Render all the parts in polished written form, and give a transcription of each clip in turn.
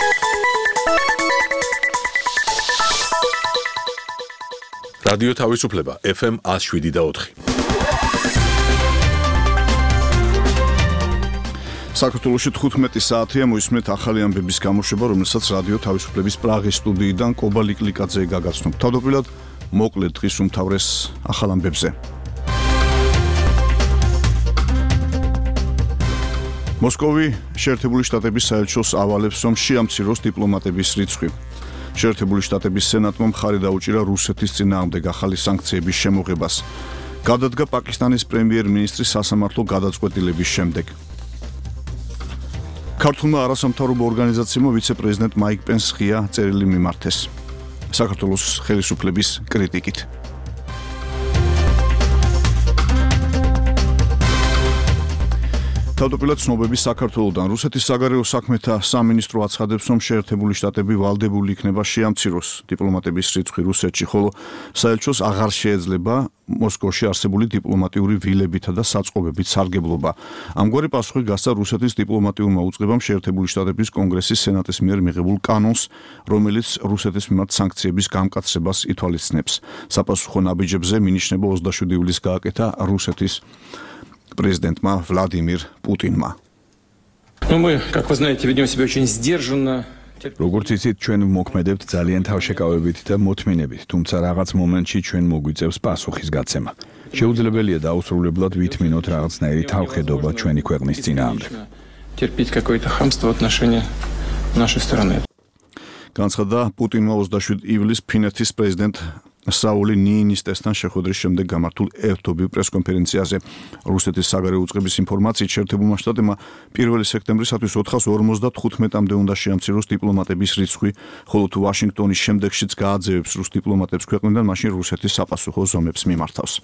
რადიო თავისუფლება FM 107.4. საქართველოში 15 საათია მოისმენთ ახალი ამბების გამოშვება, რომელსაც რადიო თავისუფლების პრაღის სტუდიიდან კობა ლიკლიკაძე გაგაცნობ. თავდაპირველად მოკლედ დღის უმთავრეს ახალ ამბებზე. მოსკოვი შეერთებული შტატების საელჩოს ავალებს, რომ შეამციროს დიპლომატების რიცხვი. შეერთებული შტატების სენატმა მხარი დაუჭირა რუსეთის წინააღმდეგ ახალი სანქციების შემოღებას. გადადგა პაკისტანის პრემიერ-მინისტრის სასამართლო გადაწყვეტილების შემდეგ. ქართულმა არასამთავრობო ორგანიზაციამ ვიცე-პრეზიდენტ მაიკ პენსს ღია წერილი მიმართეს. საქართველოს ხელისუფლების კრიტიკით. თავდაპირველად ცნობები საქართველოდან. რუსეთის საგარეო საქმეთა სამინისტრო აცხადებს, რომ შეერთებული შტატები ვალდებული იქნება შეამციროს დიპლომატების რიცხვი რუსეთში, ხოლო საელჩოს აღარ შეეძლება მოსკოვში არსებული დიპლომატიური ვილებითა და საწყობებით სარგებლობა. ამგვარი პასუხი გასცა რუსეთის დიპლომატიურმა უწყებამ შეერთებული შტატების კონგრესის სენატის მიერ მიღებულ კანონს, რომელიც რუსეთის მიმართ სანქციების გამკაცრებას ითვალისწინებს. საპასუხო ნაბიჯებზე მინიშნება 27 ივლისს გააკეთა რუსეთის президентმა Владимир Путинმა. Мы, как вы знаете, ведем себя очень сдержанно. როგორც იცით, ჩვენ მოქმედებთ ძალიან თავშეკავებით და მოთმინებით, თუმცა რაღაც მომენტში ჩვენ მოგვიწევს პასუხის გაცემა. შეუძლებელია დაუსრულებლად ვითმინოთ რაღაცნაირი თავხედობა ჩვენი ქვეყნის წინააღმდეგ. Терпеть какое-то хамство в отношении нашей стороны. განცხადა პუტინმა 27 ივლისს ფინეთის პრეზიდენტ საული ნიინისტესთან შეხვედრის შემდეგ გამართულ ერთობლივ პრესკონფერენციაზე. რუსეთის საგარეო უწყების ინფორმაციით შეერთებულმა შტატებმა 1 სექტემბრისათვის 455-მდე უნდა შეამციროს დიპლომატების რიცხვი, ხოლო თუ ვაშინგტონის შემდეგშიც გააძევებს რუს დიპლომატებს ქვეყნიდან, მაშინ რუსეთის საპასუხო ზომებს მიმართავს.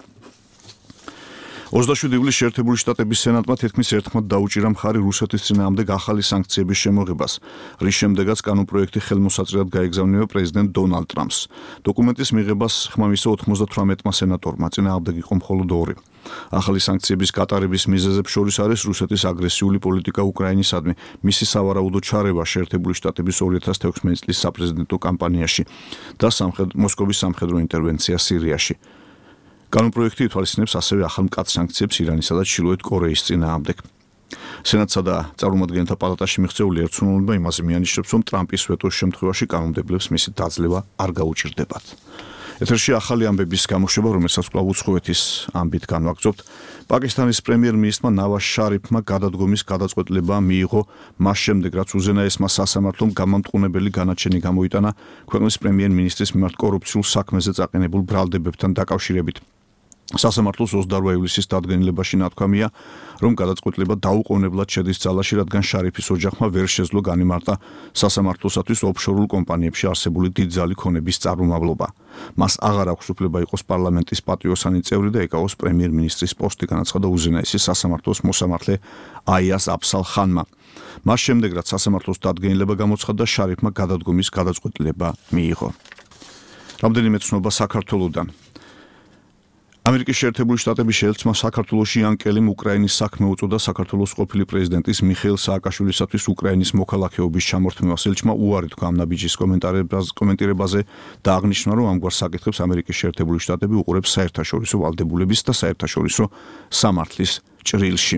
27 ივლისს შეერთებული შტატების სენატმა თითქმის ერთხმად დაუჭირა მხარი რუსეთის წინააღმდეგ ახალი სანქციების შემოღებას, რის შემდეგაც კანონპროექტი ხელმოსაწრეად გაეგზავნება პრეზიდენტ დონალდ ტრამპს. დოკუმენტის მიღებას ხმამისო 98-მა სენატორმა, წინააღმდეგ იყო მხოლოდ 2. ახალი სანქციების გატარების მიზეზებს შორის არის რუსეთის აგრესიული პოლიტიკა უკრაინისადმი, მისი სავარაუდო ჩარევა შეერთებული შტატების 2016 წლის საპრეზიდენტო კამპანიაში და მოსკოვის სამხედრო ინტერვენცია სირიაში. კანონპროექტი ითვალისწინებს ასევე ახალ მკაცრ სანქციებს ირანისა და ჩრდილოეთ კორეის წინააღმდეგ. სენატსა და წარმომადგენელთა პალატაში მიღწეული ერთცნობილება იმაზე მიანიშნებს, რომ ტრამპის ვეტოს შემთხვევაში კანონმდებლებს მისი დაძლევა არ გაუჭირდებათ. ეთერში ახალი ამბების გამოშვება, რომელსაც კვლავ უცხოეთის ამბით განვაგრძობთ. პაკისტანის პრემიერ-მინისტრმა ნავაზ შარიფმა გადადგომის გადაწყვეტილება მიიღო მას შემდეგ, რაც უზენაესმა სასამართლომ გამამტყუნებელი განაჩენი გამოიტანა ქვეყნის პრემიერ-მინისტრის მიმართ კორუფციულ საქმეზე წაყენებულ ბრალდებებთან დაკავშირებით. სასამართლოს 28 ივლისის დადგენილებაში ნათქვამია, რომ გადაწყვეტილება დაუყოვნებლად შედის ძალაში, რადგან შარიფის ოჯახმა ვერ შეძლო განიმარტა სასამართლოსათვის ოფშორულ კომპანიებში არსებული დიდძალი ქონების წარმომავლობა. მას აღარ აქვს უფლება იყოს პარლამენტის პატრიოსანი წევრი და ეკავოს პრემიერ-მინისტრის პოსტი, განაცხადა უზენაესი სასამართლოს მოსამართლე აიას აფსალ ხანმა. მას შემდეგ, რაც სასამართლოს დადგენილება გამოცხადდა, შარიფმა გადადგომის გადაწყვეტილება მიიღო. რამდენიმე ცნობა საქართველოდან. ამერიკის შეერთებული შტატების შეელჩმა საქართველოში იან კელიმ უკრაინის საქმე უწოდა საქართველოს ყოფილი პრეზიდენტის მიხეილ სააკაშვილისათვის უკრაინის მოქალაქეობის ჩამორთმევას. ელჩმა უარი თქვა ამ ნაბიჯის კომენტირებაზე და აღნიშნა, რომ ამგვარ საკითხებს ამერიკის შეერთებული შტატები უყურებს საერთაშორისო ვალდებულების და საერთაშორისო სამართლის ჭრილში.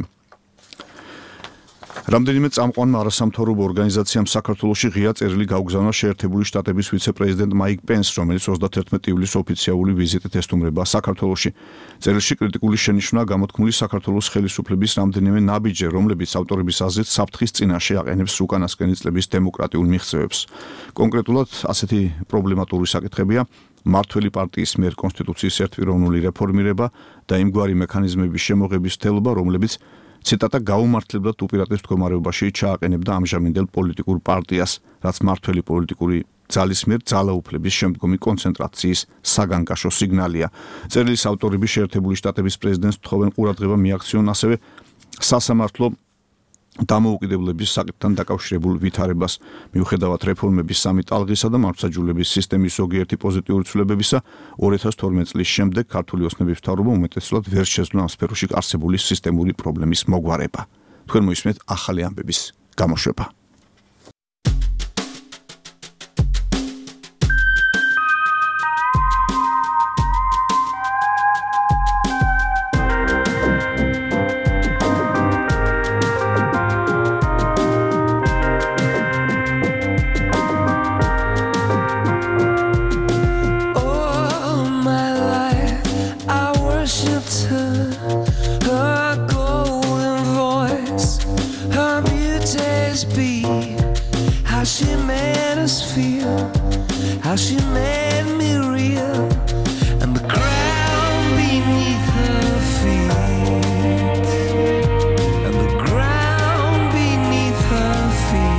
რამდენიმე წამყვანმა არასამთავრობო ორგანიზაციამ საქართველოში ღია წერილი გაუგზავნა შეერთებული შტატების ვიცე-პრეზიდენტ მაიკ პენსს, რომელიც 31 ივლისს ოფიციალური ვიზიტით ესტუმრება საქართველოში. წერილში კრიტიკული შენიშვნაა გამოთქმული საქართველოს ხელისუფლების რამდენიმე ნაბიჯზე, რომლებიც ავტორების აზრით საფრთხის წინაშე აყენებს უკანასკნელი წლების დემოკრატიულ მიღწევებს. კონკრეტულად ასეთი პრობლემატური საკითხებია მართველი პარტიის მიერ კონსტიტუციის ერთპიროვნული რეფორმირება და იმგვარი მექანიზმების შემოღების თელობა, რომლებიც ციტატა გაუმართლებლად უპირატეს მდგომარეობაში ჩააყენებდა ამჟამინდელ პოლიტიკურ პარტიას, რაც მართველი პოლიტიკური ძალის მიერ ძალაუფლების შემდგომი კონცენტრაციის საგანგაშო სიგნალია. წერილის ავტორები შეერთებული შტატების პრეზიდენტს თხოვენ ყურადღება მიაქციონ ასევე სასამართლო დამოუკიდებლობის საკითხთან დაკავშირებულ ვითარებას. მიუხედავად რეფორმების სამი ტალღისა და მართლმსაჯულების სისტემის ზოგიერთი პოზიტიური ცვლილებებისა, 2012 წლის შემდეგ ქართული ოცნების მთავრობა უმეტესად ვერ შეძლო ამ სფეროში არსებული სისტემური პრობლემის მოგვარება. თქვენ მოისმენთ ახალი ამბების გამოშვება. how she made us feel, how she made me real, and the ground beneath her feet, and the ground beneath her feet.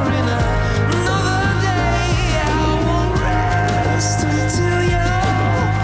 Till you're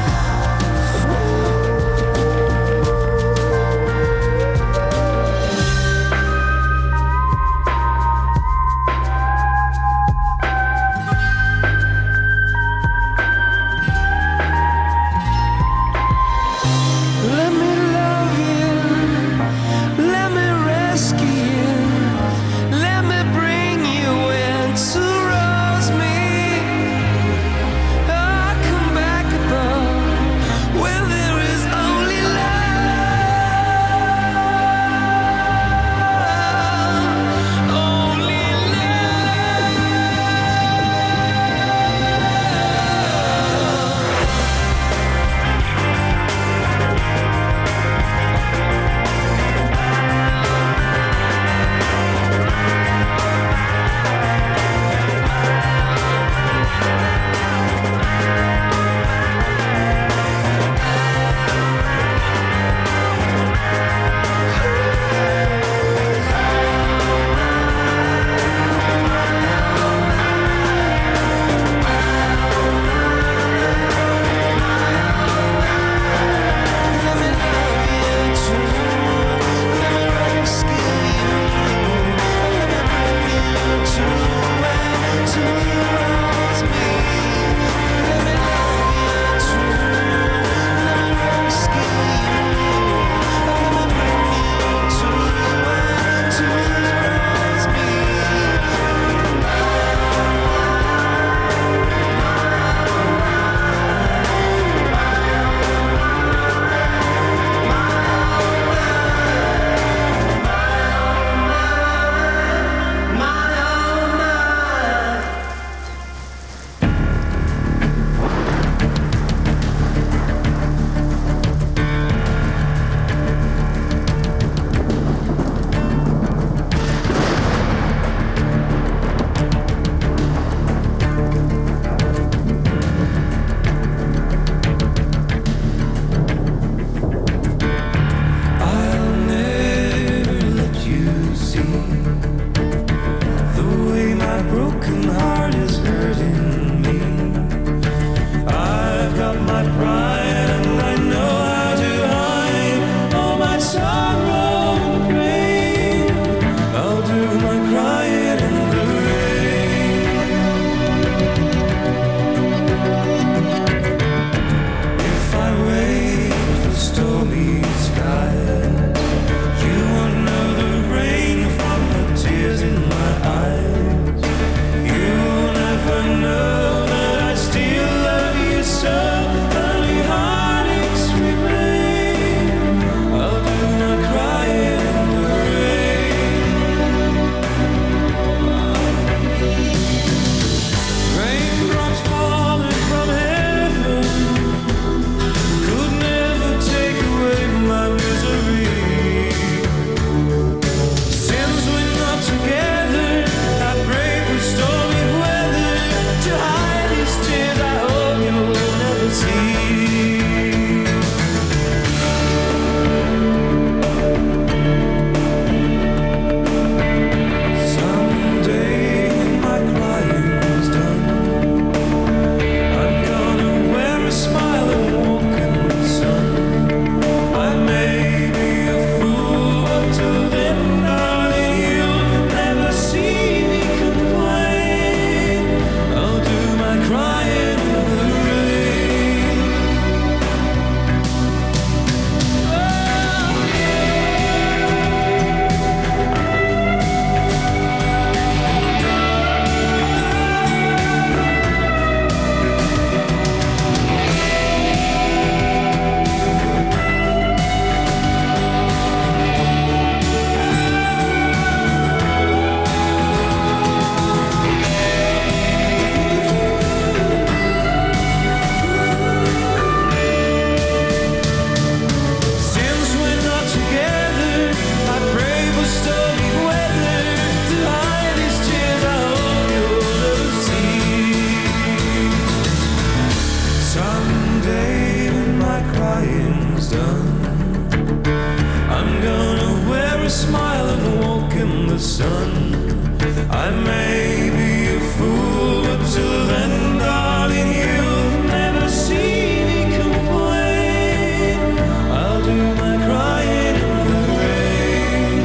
is done. I'm gonna wear a smile and walk in the sun. I may be a fool, but till then, darling, you'll never see me complain. I'll do my crying in the rain.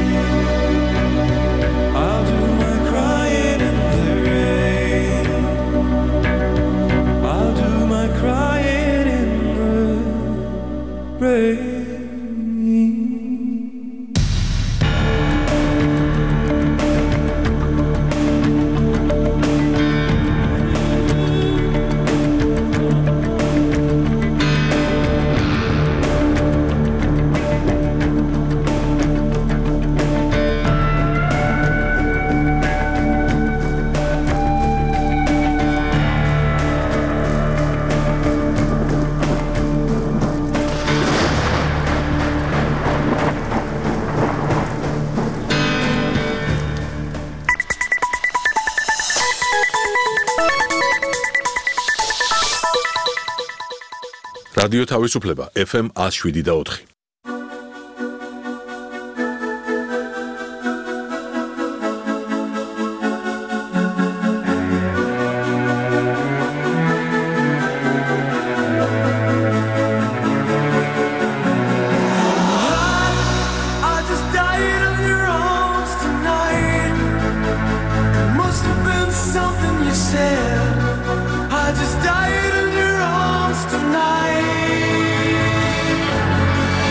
I'll do my crying in the rain. I'll do my crying in the rain. რადიო თავისუფლება FM 107.4. I just died in your arms tonight. Must have been something you said. I just died in your arms tonight.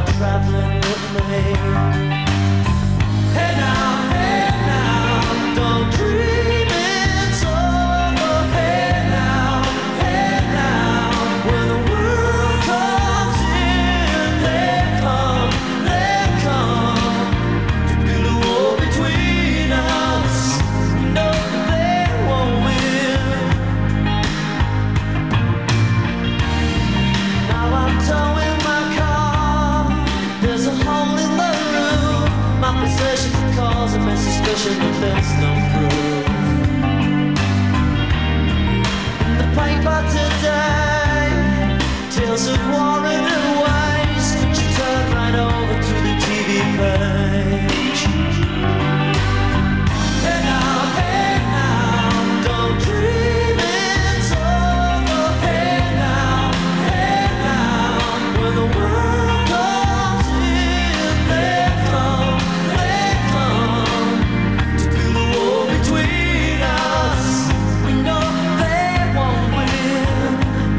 traveling with me. Hey now, don't dream it's over. Hey now, when the world comes in, they come to build a wall between us. No, they won't win. Now I'm towing my car. There's a hole in the roof. My possessions cause a suspicion, but there's no proof. In the paper today, tales of war and waste, but you turn right over to the TV page. Hey now, don't dream it's over. Hey now, when the world comes in, they come to build a wall between us. We know they won't win.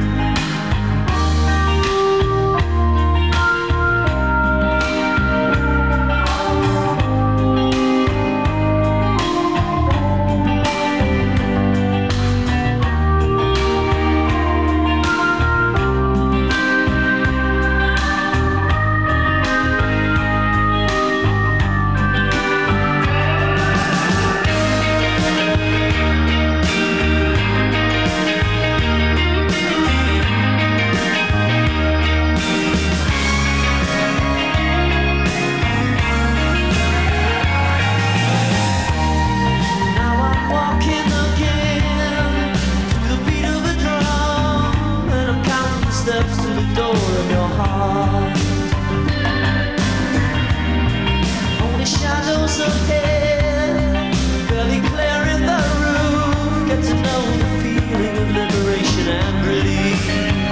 Now I'm walking again to the beat of a drum, and I'm counting the steps to the door of your heart. Only shadows ahead, barely clearing the roof. Get to know the feeling of liberation and release.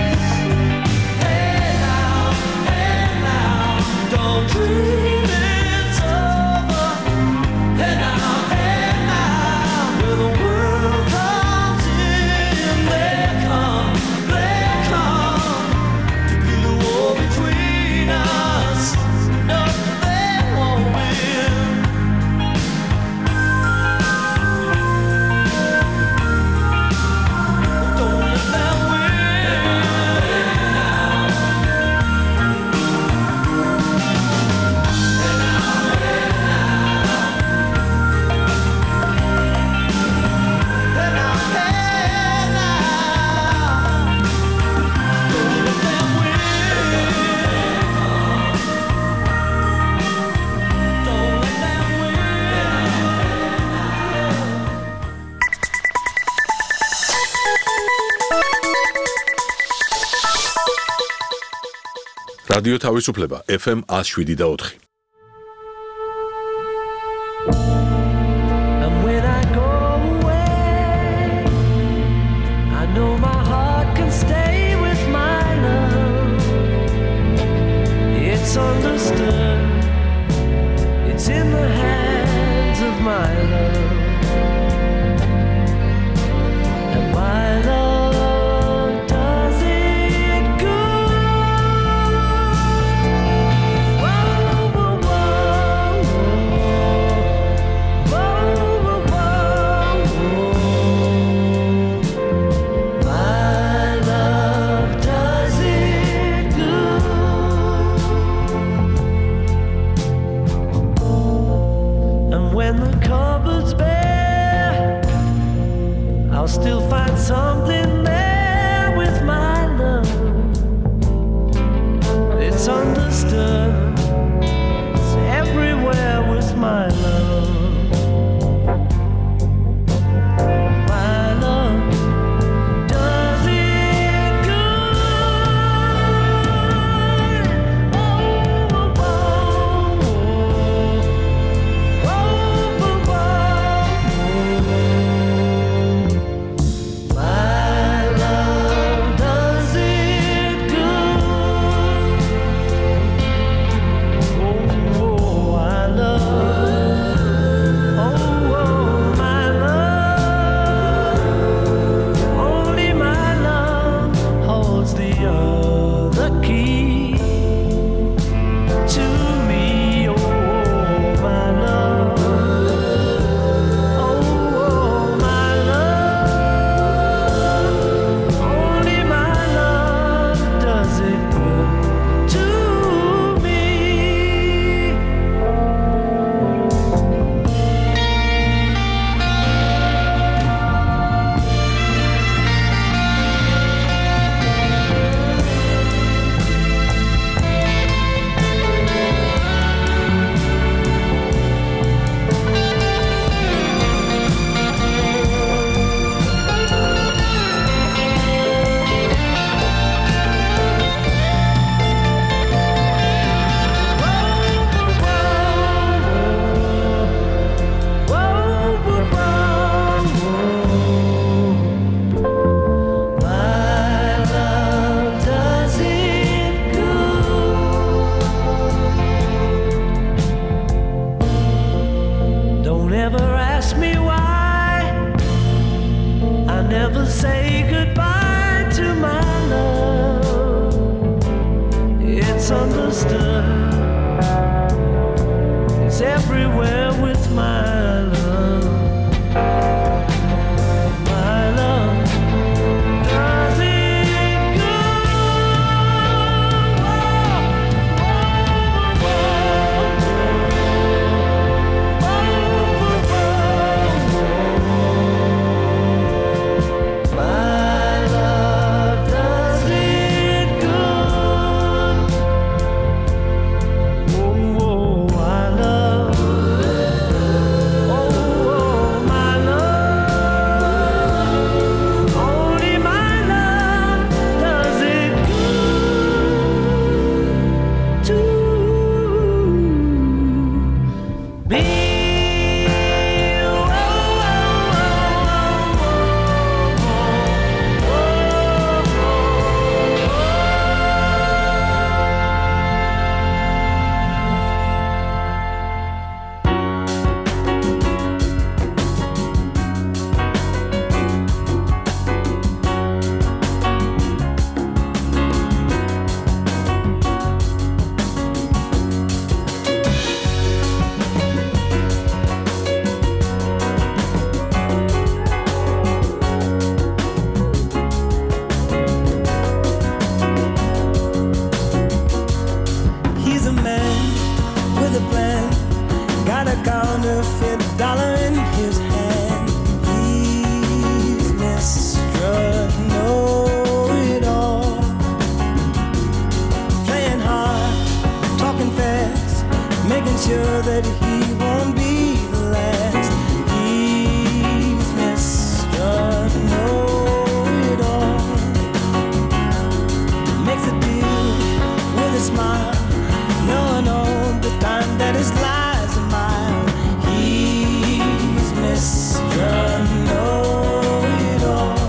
Hey now, don't dream it's over. Hey now, when the world comes in, they come to build a wall between us. No, they won't win. Don't let them რადიო თავისუფლება FM 107.4. And when I go away, I know my heart can stay with my love. It's understood, it's in the hands of my love. And my love does it good. Whoa, whoa, whoa, whoa, whoa, whoa, whoa. My love does it good. And when the cupboard's bare with a plan. Got a counterfeit dollar in his hand. He's Mr. Know-it-all, playing hard, talking fast, making sure that he won't be the last. He's Mr. Know-it-all, makes a deal with a smile, knowing all the time that his lies are mine. He's Mr. Know-it-all,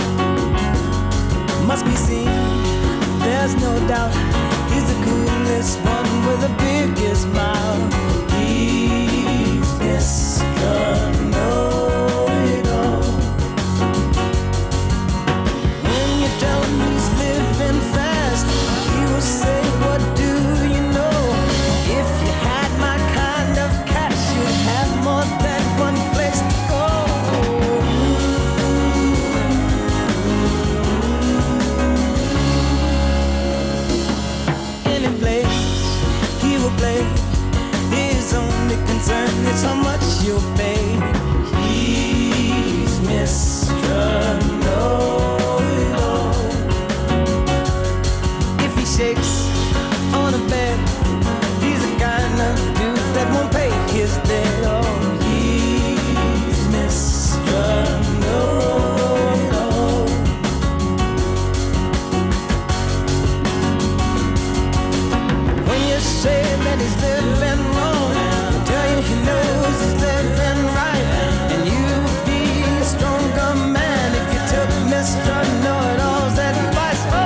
must be seen, there's no doubt. He's the coolest one with the biggest smile. He's Mr. Know-it-all. When you tell him he's living fast, he will say, what do you know? If you had my kind of cash, you'd have more than one place to go. Any place he will play, his only concern is how much you'll pay. He's Mr. Know-it-all. If he shakes on a bed, he's the kind of dude that won't pay his debt. Oh, he's Mr. Know-it-all. When you say that he's living wrong, I tell you he knows he's living right. And you'd be a stronger man if you took Mr. Know-it-all's advice. Oh,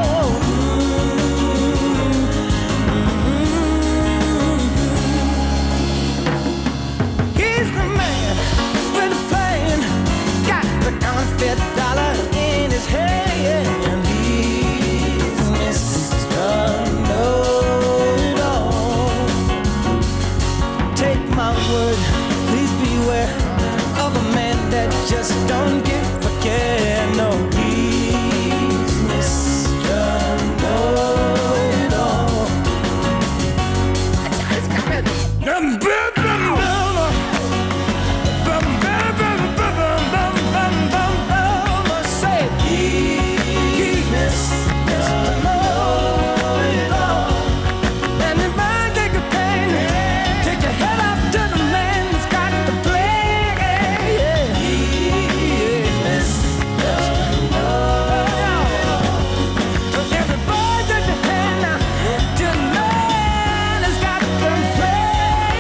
he's the man with a plan, got the counterfeit dollar in his hand. He's Mr. Know-it-all. Take my word, please beware of a man that just don't give a care. No, he's Mr. Know-it-all. Say, he's Mr. Know-it-all. And if I take a pain, take your head up to the man who's got the play. He's Mr. Know-it-all. Everybody take your hand now to the man who's got the play.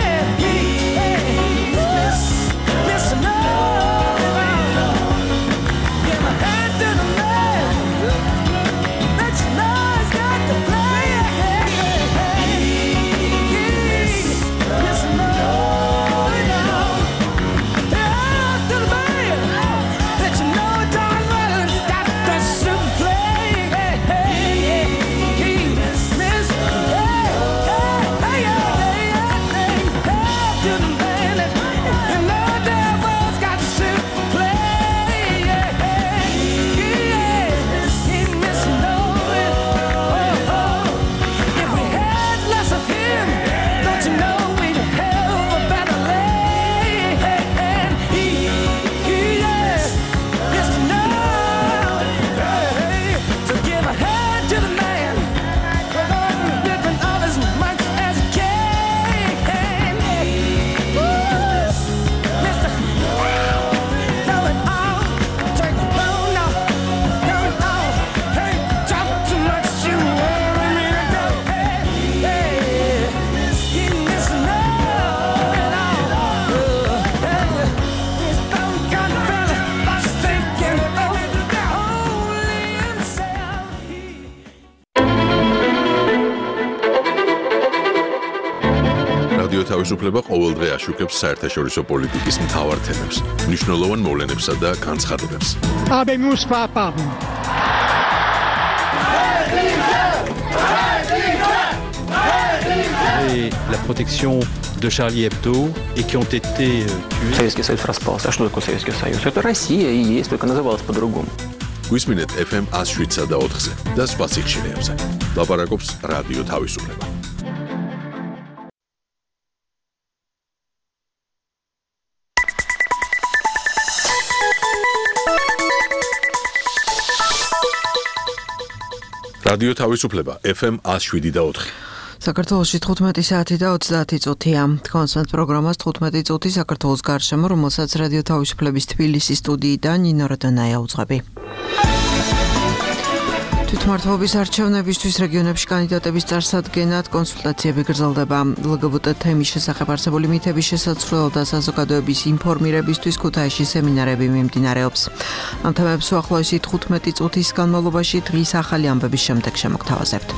He's Mr. Know-it-all. Give my hand to the man that you know has got the play. He's Mr. Know-it-all. Hand to the man that you know darn well has got the super play. He's Mr. Hand to the man that you know damn well's got the super play. He's Mr. Know-it-all. If we had less of him, don't you know we'd have a better land? Yes, Mr. Know-it-all. So give a hand to the man, living of as much as he can. Mr. Know-it-all. Take the blow now, know-it-all. Hey, talk too much, you worry me to go. Hey, he's Mr. Know-it-all. He's some kind of fella that's thinking only himself. რადიო თავისუფლება ყოველდღე აშუქებს საერთაშორისო პოლიტიკის მთავარ თემებს, მნიშვნელოვან მოვლენებსა და განცხადებებს. Habemus papam. Et la protection de Charlie Hebdo et qui ont été tués. Советский Союз распался. А что такое Советский Союз? Это Россия и есть, только называлась по-другому. გვისმინეთ FM 107-სა და 4-ზე და სხვა სიხშირეებზე. ლაპარაკობს რადიო თავისუფლება. რადიო თავისუფლება FM 107.4. საქართველოში 15 საათი და 30 წუთია. კონსერტ პროგრამას 15 წუთი საქართველოს გარშემო, რომელსაც რადიო თავისუფლების თბილისის სტუდიიდან ნინო რადონაია უძღვები. თვითმმართველობის არჩევნებისთვის რეგიონებში კანდიდატების წარსადგენად კონსულტაციები გრძელდება. LGBT თემის შესახებ არსებული მითების შესაცვლელად და საზოგადოების ინფორმირებისთვის ქუთაისში სემინარები მიმდინარეობს. ამ თემებს უახლოესი 15 წუთის განმავლობაში დღის ახალი ამბების შემდეგ შემოგთავაზებთ.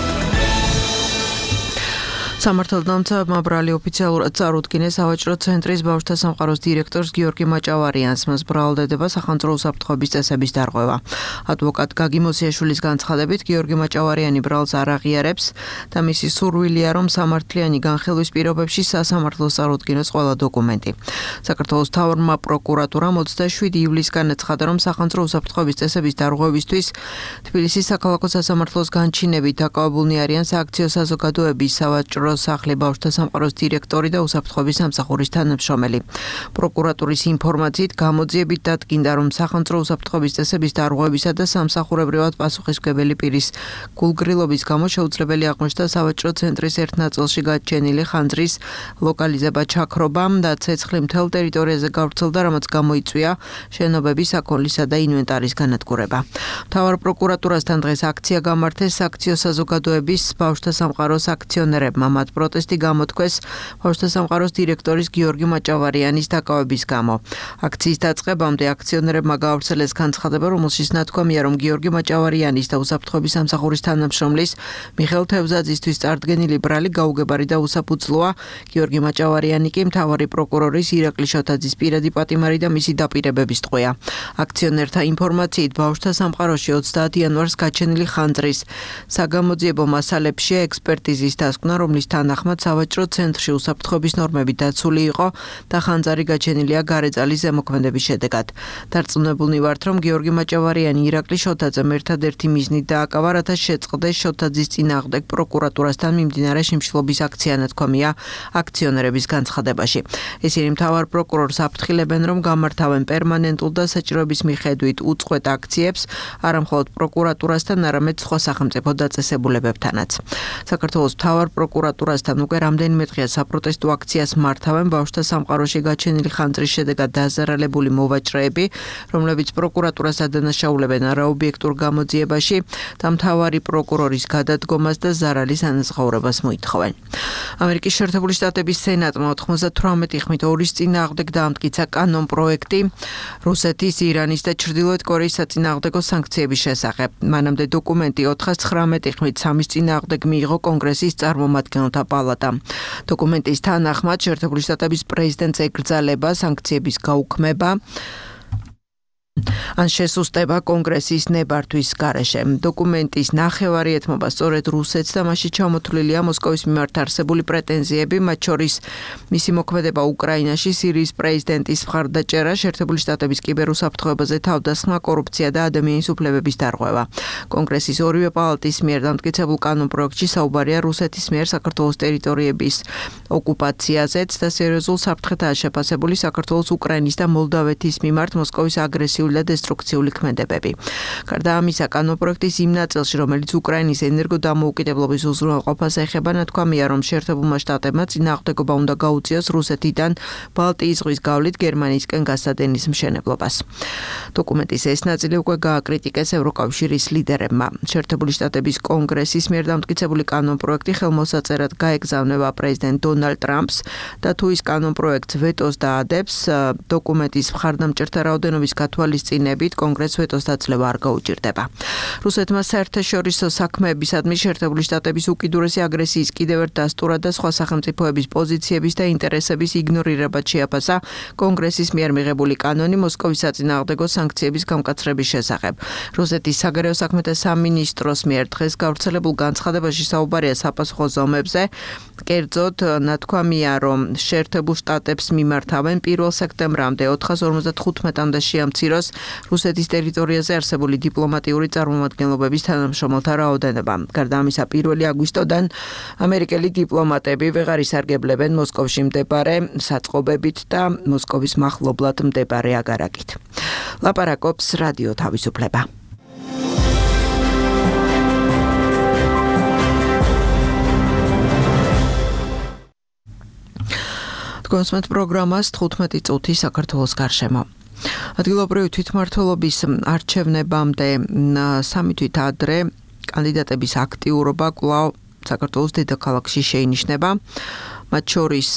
სამართალდამცავებმა ბრალი ოფიციალურად წარუდგინეს სავაჭრო ცენტრის ბავშვთა სამყაროს დირექტორს გიორგი მაჭავარიანს. მას ბრალდება სახანძრო უსაფრთხოების წესების დარღვევა. ადვოკატ გაგი მოსიაშვილის განცხადებით, გიორგი მაჭავარიანი ბრალს არ აღიარებს და მისი სურვილია, რომ სამართლიანი განხილვის პირობებში სასამართლოს წარუდგინოს ყველა დოკუმენტი. საქართველოს მთავრმა პროკურატურამ 27 ივლისგან აცხადა, რომ სახანძრო უსაფრთხოების წესების დარღვევისთვის თბილისის საქალაქო სასამართლოს განჩინებით დაკავებულნი არიან სააქციო საზოგადოების სავაჭრო სახლი ბავშვთა სამყაროს დირექტორი და უსაფრთხოების სამსახურის თანამშრომელი. პროკურატურის ინფორმაციით გამოძიებით დადგინდა, რომ სახანძრო უსაფრთხოების წესების დარღვევისა და სამსახურებრივად პასუხისმგებელი პირის გულგრილობის გამო შეუძლებელი აღმოჩნდა სავაჭრო ცენტრის ერთ ნაწილში გაჩენილი ხანძრის ლოკალიზება ჩაქრობა და ცეცხლი მთელ ტერიტორიაზე გავრცელდა, რამაც გამოიწვია შენობების საქონლისა და ინვენტარის განადგურება. მთავარ პროკურატურასთან დღეს აქცია გამართეს სააქციო საზოგადოების ბავშვთა სამყაროს აქციონერებმა. მათ პროტესტი გამოთქვეს ბავშვთა სამყაროს დირექტორის გიორგი მაჭავარიანის დაკავების გამო. აქციის დაწყებამდე აქციონერებმა გაავრცელეს განცხადება, რომელშიც ნათქვამია, რომ გიორგი მაჭავარიანის და უსაფრთხოების სამსახურის თანამშრომლის მიხეილ თევზაძისთვის წარდგენილი ბრალი გაუგებარი და უსაფუძვლოა. გიორგი მაჭავარიანი კი მთავარი პროკურორის ირაკლი შოთაძის პირადი პატიმარი და მისი დაპირებების ტყვია. აქციონერთა ინფორმაციით ბავშვთა სამყაროში 30 იანვარს გაჩენილი ხანძრის საგამოძიებო მასალებში ექსპერტიზის დასკვნა, რომლის თანახმად სავაჭრო ცენტრში უსაფრთხოების ნორმები დაცული იყო და ხანძარი გაჩენილია გარეწალის ზემოქმედების შედეგად. დარწმუნებულნი ვართ, რომ გიორგი მაჭავარიანი ირაკლი შოთაძემ ერთადერთი მიზნით დააკავა, რათა შეწყდეს შოთაძის წინააღმდეგ პროკურატურასთან მიმდინარე შიმშილობის აქცია, ნათქვამია აქციონერების განცხადებაში. ისინი მთავარ პროკურორს აფრთხილებენ, რომ გამართავენ პერმანენტულ და საჭიროების მიხედვით უწყვეტ აქციებს არა მხოლოდ პროკურატურასთან, არამედ სხვა სახელმწიფო დაწესებულებებთანაც. საქართველოს მთავარ პროკურატურასთან უკვე რამდენიმე დღეა საპროტესტო აქციას მართავენ ბავშვთა სამყაროში გაჩენილი ხანძრის შედეგად დაზარალებული მოვაჭრეები, რომლებიც პროკურატურას ადანაშაულებენ არაობიექტურ გამოძიებაში და მთავარი პროკურორის გადადგომას და ზარალის ანაზღაურებას მოითხოვენ. ამერიკის შეერთებული შტატების სენატმა 98 ხმით ორის წინააღმდეგ დაამტკიცა კანონპროექტი რუსეთის, ირანის და ჩრდილოეთ კორეის საწინააღმდეგო სანქციების შესახებ. მანამდე დოკუმენტი 419 ხმით 3 წინააღმდეგ მიიღო კონგრესის წარმომადგენელთა პალატამ. დოკუმენტის თანახმად შეერთებული შტატების პრეზიდენტს ეკრძალება სანქციების გაუქმება ან შესუსტება კონგრესის ნებართვის გარეშე. დოკუმენტის ნახევარი ეთმობა სწორედ რუსეთს და მასში ჩამოთვლილია მოსკოვის მიმართ არსებული პრეტენზიები, მათ შორის მისი მოქმედება უკრაინაში, სირიის პრეზიდენტის მხარდაჭერა, შეერთებული შტატების კიბერუსაფრთხოებაზე თავდასხმა, კორუფცია და ადამიანის უფლებების დარღვევა. კონგრესის ორივე პალატის მიერ დამტკიცებულ კანონპროექტში საუბარია რუსეთის მიერ საქართველოს ტერიტორიების ოკუპაციაზეც და სერიოზულ საფრთხეთაა შეფასებული საქართველოს, უკრაინის და მოლდავეთის მიმართ მოსკოვის აგრესიული და დესტრუქციული ქმედებები. გარდა ამისა, კანონპროექტის იმ ნაწილში, რომელიც უკრაინის ენერგოდამოუკიდებლობის უზრუნველყოფას ეხება, ნათქვამია, რომ შეერთებულმა შტატებმა წინააღმდეგობა უნდა გაუწიოს რუსეთიდან ბალტიის ზღვის გავლით გერმანიისკენ გასადენის მშენებლობას. დოკუმენტის ეს ნაწილი უკვე გააკრიტიკეს ევროკავშირის ლიდერებმა. შეერთებული შტატების კონგრესის მიერ დამტკიცებული კანონპროექტი ხელმოსაწერად გაეგზავნება პრეზიდენტ დონალდ ტრამპს და თუ ის კანონპროექტს ვეტოს დაადებს, დოკუმენტის მხარდამჭერთა რაოდენობის გათვალისწინებით კონგრესს ვეტოს დაცლება არ გაუჭირდება. რუსეთმა საერთაშორისო საქმეებისადმი შეერთებული შტატების უკიდურესი აგრესიის კიდევ ერთ დასტურად და სხვა სახელმწიფოების პოზიციების და ინტერესების იგნორირებად შეაფასა კონგრესის მიერ მიღებული კანონი მოსკოვის საწინააღმდეგო სანქციების გამკაცრების შესახებ. რუსეთის საგარეო საქმეთა სამინისტროს მიერ დღეს გავრცელებულ განცხადებაში საუბარია საპასუხო ზომებზე. კერძოდ, ნათქვამია, რომ შეერთებულ შტატებს მიმართავენ 1 სექტემბრამდე 455-მდე შეამციროს რუსეთის ტერიტორიაზე არსებული დიპლომატიური წარმომადგენლობების თანამშრომელთა რაოდენობა. გარდა ამისა, 1 აგვისტოდან ამერიკელი დიპლომატები ვეღარ ისარგებლებენ მოსკოვში მდებარე საწყობებით და მოსკოვის მახლობლად მდებარე აგარაკით. ლაპარაკობს რადიო თავისუფლება. თქვენს პროგრამას 15 წუთი საქართველოს გარშემო. ადგილობრივი თვითმმართველობის არჩევნებამდე 3 თვით ადრე კანდიდატების აქტიურობა კვლავ საქართველოს დედაქალაქში შეინიშნება. მათ შორის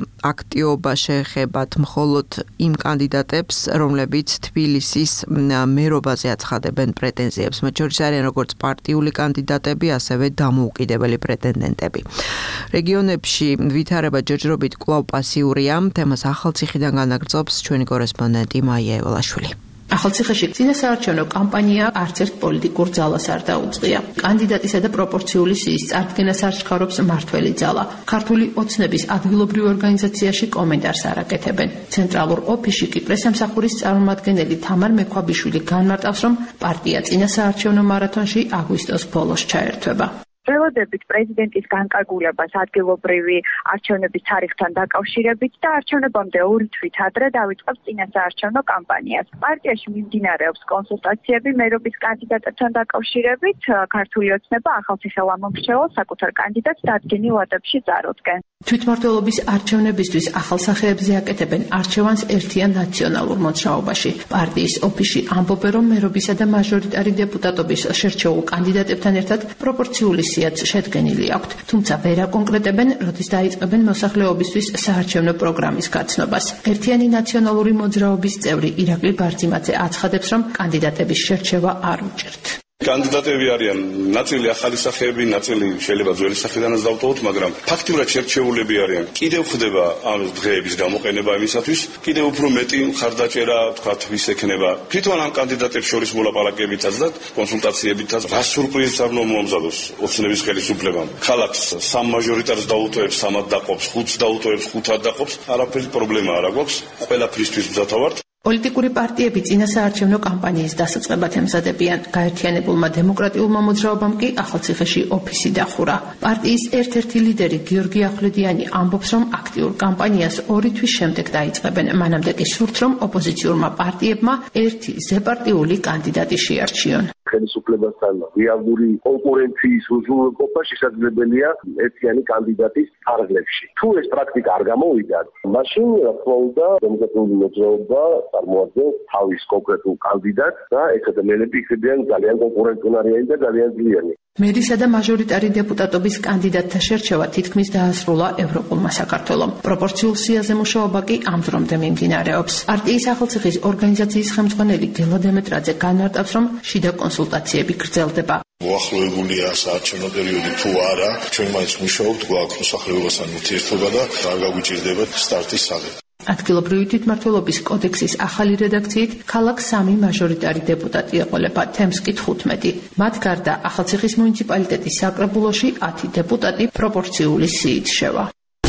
აქტიობა შეეხებათ მხოლოდ იმ კანდიდატებს, რომლებიც თბილისის მერობაზე აცხადებენ პრეტენზიებს. მათ შორის არიან როგორც პარტიული კანდიდატები, ასევე დამოუკიდებელი პრეტენდენტები. რეგიონებში ვითარება ჯერჯერობით კვლავ პასიურია. თემას ახალციხიდან განაგრძობს ჩვენი კორესპონდენტი მაია ევალაშვილი. ახალციხეში წინასაარჩევნო კამპანია არც ერთ პოლიტიკურ ძალას არ დაუწყია. კანდიდატისა და პროპორციული სიის წარდგენას არ ჩქარობს მართველი ძალა. ქართული ოცნების ადგილობრივ ორგანიზაციაში კომენტარს არ აკეთებენ. ცენტრალურ ოფისში კი პრესამსახურის წარმომადგენელი თამარ მექვაბიშვილი განმარტავს, რომ პარტია წინასაარჩევნო მარათონში აგვისტოს ბოლოს ჩაერთვება. ველოდებით პრეზიდენტის განკარგულებას ადგილობრივი არჩევნების თარიღთან დაკავშირებით და არჩევნებამდე 2 თვით ადრე დაიწყებს წინასაარჩევნო კამპანიას. პარტიაში მიმდინარეობს კონსულტაციები მერობის კანდიდატებთან დაკავშირებით. ქართული ოცნება ახალციხე ლამომრჩეველ საკუთარ კანდიდატს დადგენილ ვადებში წარუდგენს. თვითმმართველობის არჩევნებისთვის ახალსახეებზე აკეთებენ არჩევანს ერთიან ნაციონალურ მოძრაობაში. პარტიის ოფისში ამბობენ, რომ მერობისა და მაჟორიტარი დეპუტატობის შერჩეულ კანდიდატებთან ერთად პროპორციული სიაც შედგენილი აქვთ, თუმცა ვერ აკონკრეტებენ, როდის დაიწყებენ მოსახლეობისთვის საარჩევნო პროგრამის გაცნობას. ერთიანი ნაციონალური მოძრაობის წევრი ირაკლი ბარძიმაძე აცხადებს, რომ კანდიდატების შერჩევა არ უჭირთ. კანდიდატები არიან ნაწილი ახალი სახეები, ნაწილი შეიძლება ძველი სახიდანაც დავტოვოთ, მაგრამ ფაქტურად შერჩეულები არიან. კიდევ ხდება ამ დღეების გამოყენება იმისათვის, კიდევ უფრო მეტი მხარდაჭერა, თქვათ, ვის ექნება. თვითონ ამ კანდიდატებს შორის მოლაპარაკებითაც და კონსულტაციებითაც რა სურპრიზს არ მომამზადოს ოცნების ხელისუფლებამ. ქალაქს 3 მაჟორიტარს დაუტოვებს, 3-ად დაყოფს, 5-ს დაუტოვებს, 5-ად დაყოფს, არაფერი პრობლემა არ აქვს. ყველაფრისთვის მზათა ვართ. პოლიტიკური პარტიები წინასაარჩევნო კამპანიის დასაწყებად ემზადებიან. გაერთიანებულმა დემოკრატიულმა მოძრაობამ კი ახალციხეში ოფისი დახურა. პარტიის ერთ-ერთი ლიდერი გიორგი ახვლედიანი ამბობს, რომ აქტიურ კამპანიას 2 თვის შემდეგ დაიწყებენ. მანამდე კი სურთ, რომ ოპოზიციურმა პარტიებმა ერთი ზეპარტიული კანდიდატი შეარჩიონ. ხელისუფლებასთან რეალური კონკურენციის უზრუნველყოფა შესაძლებელია ერთიანი კანდიდატის არგლებში. თუ ეს პრაქტიკა არ გამოვიდა, მაშინ რა თქმა უნდა დემოკრატიული მოძრაობა წარმოადგენს თავის კონკრეტულ კანდიდატს და ეს ადამიანები იქნებიან ძალიან კონკურენტუნარიანი და ძალიან ძლიერნი. მერისა და მაჟორიტარი დეპუტატობის კანდიდატთა შერჩევა თითქმის დაასრულა ევროპულმა საქართველომ. პროპორციულ სიაზე მუშაობა კი ამ დრომდე მიმდინარეობს. პარტიის ახალციხის ორგანიზაციის ხელმძღვანელი გელა დემეტრაძე განმარტავს, რომ შიდა კონსულტაციები გრძელდება. მოახლოებულია საარჩევნო პერიოდი თუ არა, ჩვენ მაინც მუშაობთ, გვაქვს მოსახლეობასთან ურთიერთობა და არ გაგვიჭირდება სტარტის საღები. ადგილობრივი თვითმმართველობის კოდექსის ახალი რედაქციით ქალაქს 3 მაჟორიტარი დეპუტატი ეყოლება, თემს კი 15. მათ გარდა ახალციხის მუნიციპალიტეტის საკრებულოში 10 დეპუტატი პროპორციული სიით შევა.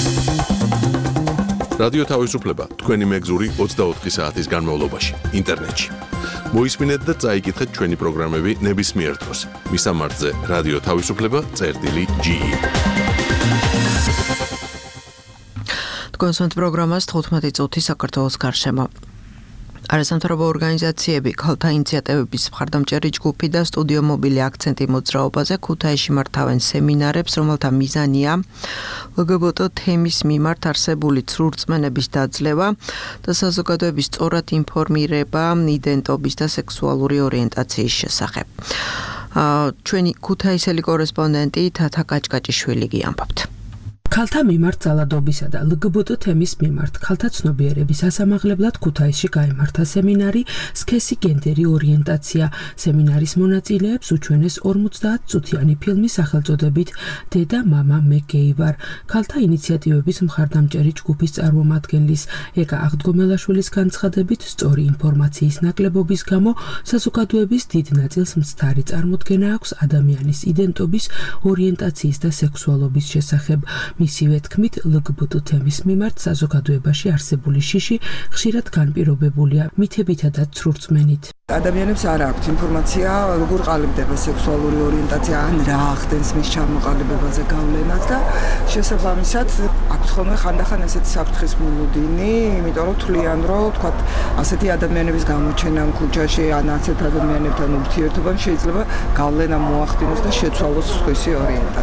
რადიო თავისუფლება თქვენი მეგზური 24 საათის განმავლობაში ინტერნეტში. მოისმინეთ და წაიკითხეთ ჩვენი პროგრამები ნებისმიერ დროს. მისამართზე რადიო თავისუფლება.ge კონსულტ პროგრამას 15 წუთი საქართველოს გარშემო. არასამთავრობო ორგანიზაციები, ქალთა ინიციატივების მხარდამჭერი ჯგუფი და სტუდიო მობილი აქცენტი მოძრაობაზე ქუთაისში მართავენ სემინარებს, რომელთა მიზანია LGBT თემის მიმართ არსებული ცრურწმენების დაძლევა და საზოგადოების სწორად ინფორმირება იდენტობის და სექსუალური ორიენტაციის შესახებ. ჩვენი ქუთაისელი კორესპონდენტი თათა კაჭკაჭიშვილი გიამბობთ. ქალთა მიმართ ძალადობისა და LGBT თემის მიმართ ქალთა ცნობიერების ასამაღლებლად ქუთაისში გაიმართა სემინარი სქესი გენდერი ორიენტაცია. სემინარის მონაწილეებს უჩვენეს 50 წუთიანი ფილმი სახელწოდებით დედა მამა მე გეი ვარ. ქალთა ინიციატივების მხარდამჭერი ჯგუფის წარმომადგენლის ეკა აღდგომელაშვილის განცხადებით, სწორი ინფორმაციის ნაკლებობის გამო საზოგადოების დიდ ნაწილს მცდარი წარმოდგენა აქვს ადამიანის იდენტობის, ორიენტაციის და სექსუალობის შესახებ. მისივე თქმით, LGBT თემის მიმართ საზოგადოებაში არსებული შიში ხშირად განპირობებულია მითებითა და ცრურწმენით. ადამიანებს არ აქვთ ინფორმაცია, როგორ ყალიბდება სექსუალური ორიენტაცია, ან რა ახდენს მის ჩამოყალიბებაზე გავლენას და შესაბამისად აქვთ ხოლმე ხანდახან ესეთი საფრთხის მოლოდინი, იმიტომ რომ თვლიან, რომ თქვათ ასეთი ადამიანების გამოჩენა ქუჩაში ან ასეთ ადამიანებთან ურთიერთობამ შეიძლება გავლენა მოახდინოს და შეცვალოს სხვისი ორიენტაცია.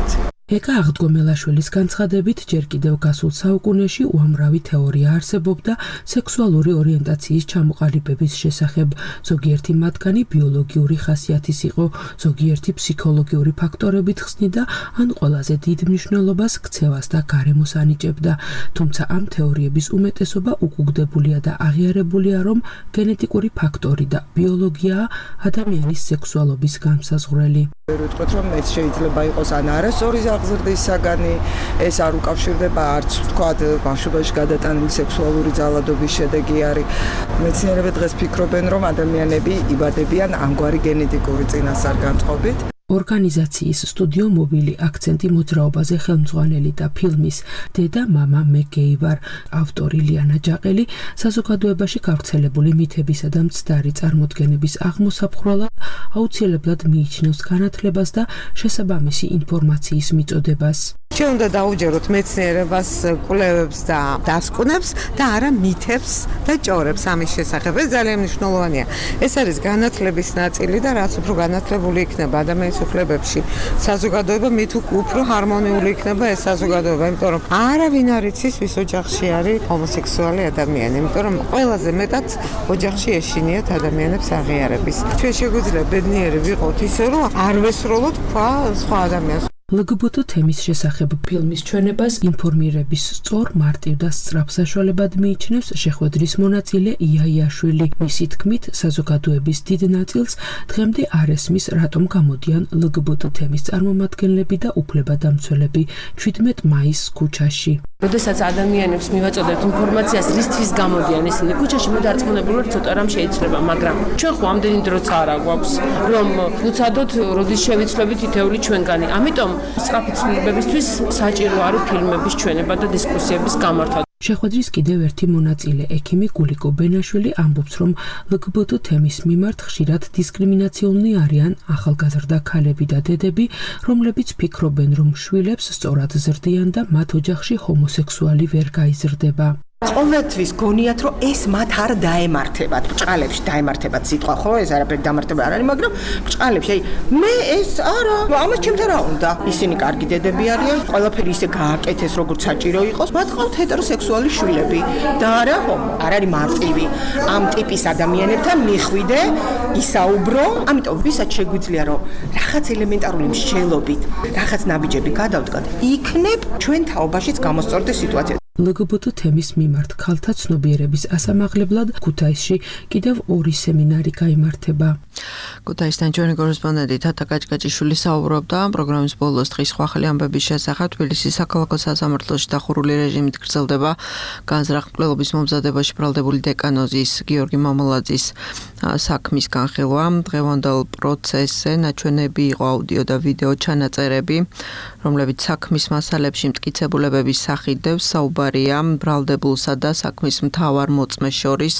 ეკა აღდგომელაშვილის განცხადებით, ჯერ კიდევ გასულ საუკუნეში უამრავი თეორია არსებობდა სექსუალური ორიენტაციის ჩამოყალიბების შესახებ. ზოგიერთი მათგანი ბიოლოგიური ხასიათის იყო, ზოგიერთი ფსიქოლოგიური ფაქტორებით ხსნიდა, ან ყველაზე დიდ მნიშვნელობას ქცევას და გარემოს ანიჭებდა. თუმცა ამ თეორიების უმეტესობა უკუგდებულია და აღიარებულია, რომ გენეტიკური ფაქტორი და ბიოლოგიაა ადამიანის სექსუალობის განმსაზღვრელი. ვერ ვიტყვით, რომ ეს შეიძლება იყოს ან არასწორი აღზრდის საგანი, ეს არ უკავშირდება არც ვთქვათ ბავშვობაში გადატანილი სექსუალური ძალადობის შედეგი არის. მეცნიერები დღეს ფიქრობენ, რომ ადამიანები იბადებიან ამგვარი გენეტიკური წინასწარ-განწყობით. ორგანიზაციის სტუდიო მობილი აქცენტი მოძრაობაზე ხელმძღვანელი და ფილმის დედა მამა მეგეივარ ავტორი ლიანა ჯაყელი საზოგადოებაში გავრცელებული მითებისა და მცდარი წარმოდგენების აღმოსაფხვრელად აუცილებლად მიიჩნევს განათლებას და შესაბამისი ინფორმაციის მიწოდებას. ჩვენ უნდა დაუჯეროთ მეცნიერებას, კვლევებს და დასკვნებს და არა მითებს და ჭორებს ამის შესახებ. ეს ძალიან მნიშვნელოვანია. ეს არის განათლების ნაწილი და რაც უფრო განათლებული იქნება ადამიანის უფლებებში საზოგადოება, მით უფრო ჰარმონიული იქნება ეს საზოგადოება, იმიტომ რომ არავინ არ იცის ვის ოჯახში არის ჰომოსექსუალი ადამიანი, იმიტომ რომ ყველაზე მეტად ოჯახში ეშინიათ ადამიანებს აღიარების. ჩვენ შეგვიძლია ბედნიერი ვიყოთ ისე, რომ არ ვესროლოთ ქვა სხვა ადამიანს. LGBT თემის შესახებ ფილმის ჩვენებას ინფორმირების სწორ, მარტივ და სწრაფ საშუალებად მიიჩნევს შეხვედრის მონაწილე იაიაშვილი. მისი თქმით, საზოგადოების დიდ ნაწილს დღემდე არ ესმის, რატომ გამოდიან LGBT თემის წარმომადგენლები და უფლებადამცველები 17 მაისს ქუჩაში. როდესაც ადამიანებს მივაწოდებთ ინფორმაციას, რისთვის გამოდიან ისინი ქუჩაში, მე დარწმუნებული ვარ, ცოტა რამ შეიძლება, მაგრამ ჩვენ ხო ამდენი დროც არა გვაქვს, რომ ვუცადოთ, როდის შევიცვლებით ითეული ჩვენგანი. ამიტომ სწრაფი ცვლილებებისთვის საჭირო არის ფილმების ჩვენება და დისკუსიების გამართვა. შეხვედრის კიდევ ერთი მონაწილე ექიმი გულიკო ბენაშვილი ამბობს, რომ LGBT თემის მიმართ ხშირად დისკრიმინაციული არიან ახალგაზრდა ქალები და დედები, რომლებიც ფიქრობენ, რომ შვილებს სწორად ზრდიან და მათ ოჯახში ჰომოსექსუალი ვერ გაიზრდება. ყოველთვის გონიათ, რომ ეს მათ არ დაემართებათ, ბჭყალებში დაემართებათ სიტყვა, ხო, ეს არაფერი დამართება არ არის, მაგრამ ბჭყალებში, აი, მე ეს არა, ამას ჩემთან რა უნდა? ისინი კარგი დედები არიან, ყველაფერი ისე გააკეთეს, როგორც საჭირო იყოს, მათ ყავთ ჰეტეროსექსუალი შვილები და არა ჰომო, არ არის მარტივი. ამ ტიპის ადამიანებთან მიხვიდე, ისაუბრო, ამიტომ ვისაც შეგვიძლია, რომ რაღაც ელემენტარული მსჯელობით, რაღაც ნაბიჯები გადავდგათ, იქნებ ჩვენ თაობაშიც გამოსწორდეს სიტუაცია. LGBT თემის მიმართ ქალთა ცნობიერების ასამაღლებლად ქუთაისში კიდევ 2 სემინარი გაიმართება. ქუთაისთან ჩვენი კორესპონდენტი თათა კაჭკაჭიშვილი საუბრობდა პროგრამის ბოლოს დღის ხვახელი ამბების შესახებ. თბილისის საქალაქო სასამართლოში დახურული რეჟიმით გრძელდება განზრახმკვლელობის მომზადებაში ბრალდებული დეკანოზის გიორგი მამალაძის საქმის განხილვა. დღევანდელ პროცესზე ნაჩვენები იყო აუდიო და ვიდეო ჩანაწერები, რომლებიც საქმის მასალებში მტკიცებულებების სახით დევს საუბარია ბრალდებულსა და საქმის მთავარ მოწმეს შორის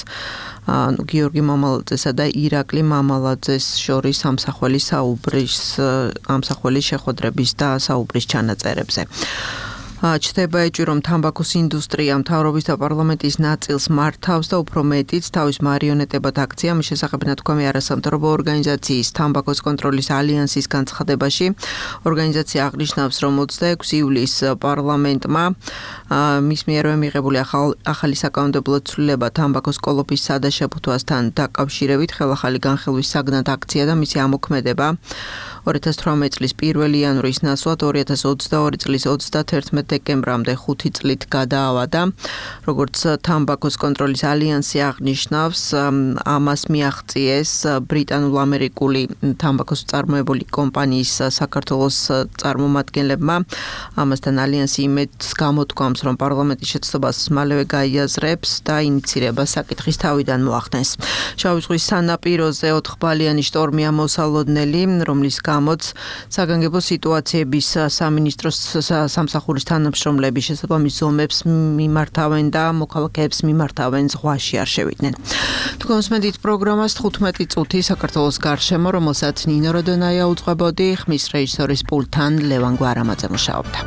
გიორგი მამალაძესა და ირაკლი მამალაძეს შორის ამსახველის შეხვედრების და საუბრის ჩანაწერებზე. ჩნდება ეჭვი, რომ თამბაქოს ინდუსტრია მთავრობის და პარლამენტის ნაწილს მართავს და უფრო მეტიც თავის მარიონეტებად აქცია. მის შესახებ ნათქვამი არასამთავრობო ორგანიზაციის თამბაქოს კონტროლის ალიანსის განცხადებაში. ორგანიზაცია აღნიშნავს, რომ 26 ივლისს პარლამენტმა მის მიერვე მიღებული ახალი საკანონმდებლო ცვლილება თამბაქოს კოლოფის სადაშეფუთვასთან დაკავშირებით ხელახალი განხილვის საგნად აქცია და მისი ამოქმედება 2018 წლის 1 იანვრის ნაცვლად 2022 წლის 31 დეკემბრამდე 5 წლით გადაავადა. როგორც თამბაქოს კონტროლის ალიანსი აღნიშნავს, ამას მიაღწიეს ბრიტანულ-ამერიკული თამბაქოს წარმოებული კომპანიის საქართველოს წარმომადგენლებმა. ამასთან ალიანსი იმედს გამოთქვამს, რომ პარლამენტის შეცდომას მალევე გაიაზრებს და ინიცირებას საკითხის თავიდან მოახდენს. შავი ზღვის სანაპიროზე 4 ბალიანი შტორმია მოსალოდნელი, რომლის გამოც საგანგებო სიტუაციების სამინისტროს სამსახურის თანამშრომლები შესაბამის ზომებს მიმართავენ და მოქალაქეებს მიმართავენ ზღვაში არ შევიდნენ. თქვენსმენდით პროგრამას 15 წუთი საქართველოს გარშემო, რომელსაც ნინო როდონაია უძღვებოდი, ხმის რეჟისორის პულტთან ლევან გვარამაძე მუშაობდა.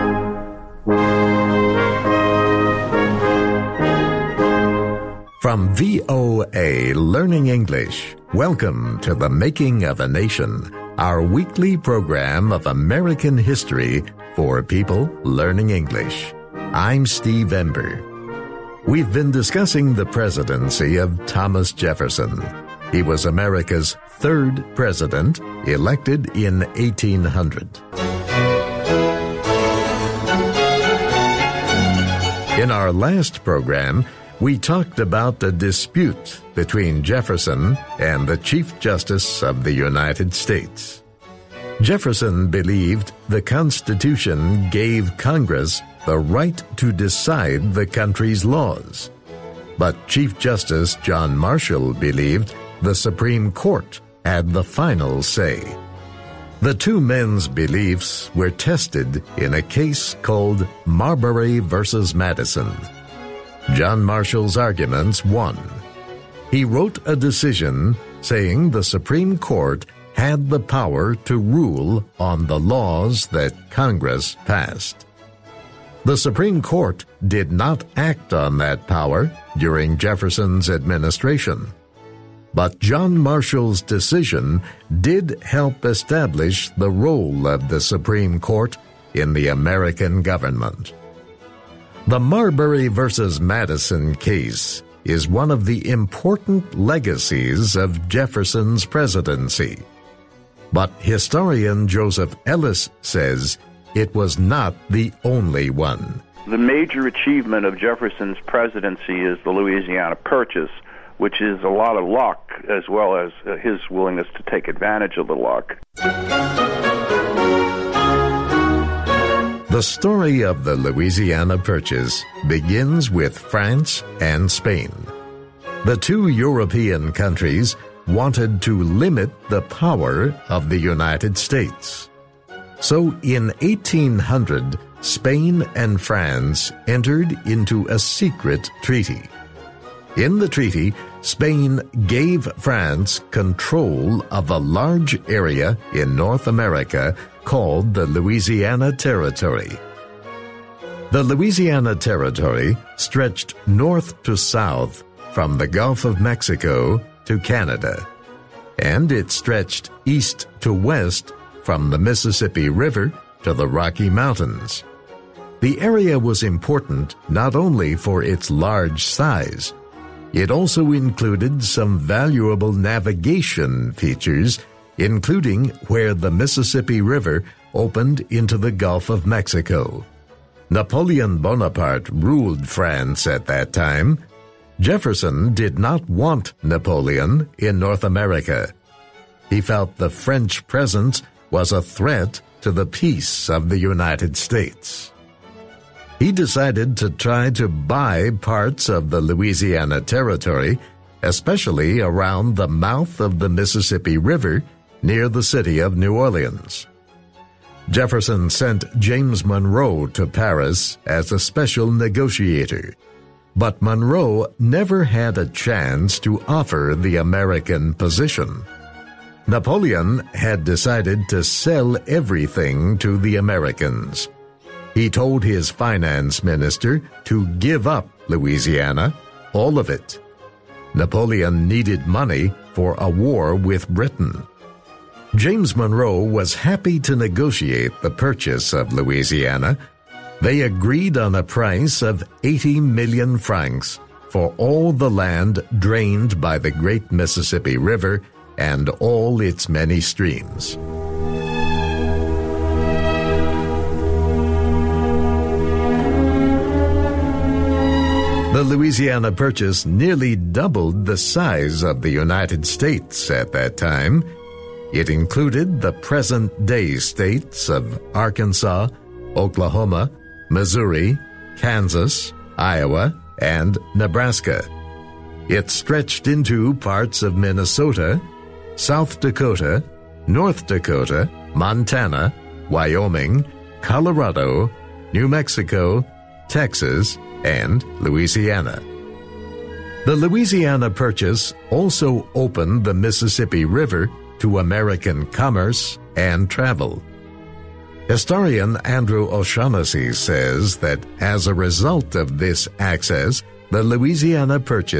From VOA Learning English. Welcome to The Making of a Nation, our weekly program of American history for people learning English. I'm Steve Ember. We've been discussing the presidency of Thomas Jefferson. He was America's third president, elected in 1800. In our last program, we talked about the dispute between Jefferson and the Chief Justice of the United States. Jefferson believed the Constitution gave Congress the right to decide the country's laws. But Chief Justice John Marshall believed the Supreme Court had the final say. The two men's beliefs were tested in a case called Marbury versus Madison. John Marshall's arguments won. He wrote a decision saying the Supreme Court had the power to rule on the laws that Congress passed. The Supreme Court did not act on that power during Jefferson's administration. But John Marshall's decision did help establish the role of the Supreme Court in the American government. The Marbury versus Madison case is one of the important legacies of Jefferson's presidency. But historian Joseph Ellis says it was not the only one. The major achievement of Jefferson's presidency is the Louisiana Purchase, which is a lot of luck as well as his willingness to take advantage of the luck. The story of the Louisiana Purchase begins with France and Spain. The two European countries wanted to limit the power of the United States. So in 1800, Spain and France entered into a secret treaty. In the treaty, Spain gave France control of a large area in North America called the Louisiana Territory. The Louisiana Territory stretched north to south from the Gulf of Mexico to Canada, and it stretched east to west from the Mississippi River to the Rocky Mountains. The area was important not only for its large size, it also included some valuable navigation features, including where the Mississippi River opened into the Gulf of Mexico. Napoleon Bonaparte ruled France at that time. Jefferson did not want Napoleon in North America. He felt the French presence was a threat to the peace of the United States. He decided to try to buy parts of the Louisiana Territory, especially around the mouth of the Mississippi River near the city of New Orleans. Jefferson sent James Monroe to Paris as a special negotiator, but Monroe never had a chance to offer the American position. Napoleon had decided to sell everything to the Americans. He told his finance minister to give up Louisiana, all of it. Napoleon needed money for a war with Britain. James Monroe was happy to negotiate the purchase of Louisiana. They agreed on a price of 80 million francs for all the land drained by the great Mississippi River and all its many streams. The Louisiana Purchase nearly doubled the size of the United States at that time. It included the present-day states of Arkansas, Oklahoma, Missouri, Kansas, Iowa, and Nebraska. It stretched into parts of Minnesota, South Dakota, North Dakota, Montana, Wyoming, Colorado, New Mexico, Texas, and Louisiana. The Louisiana Purchase also opened the Mississippi River to American commerce and travel. Historian Andrew O'Shaughnessy says that as a result of this access, the Louisiana Purchase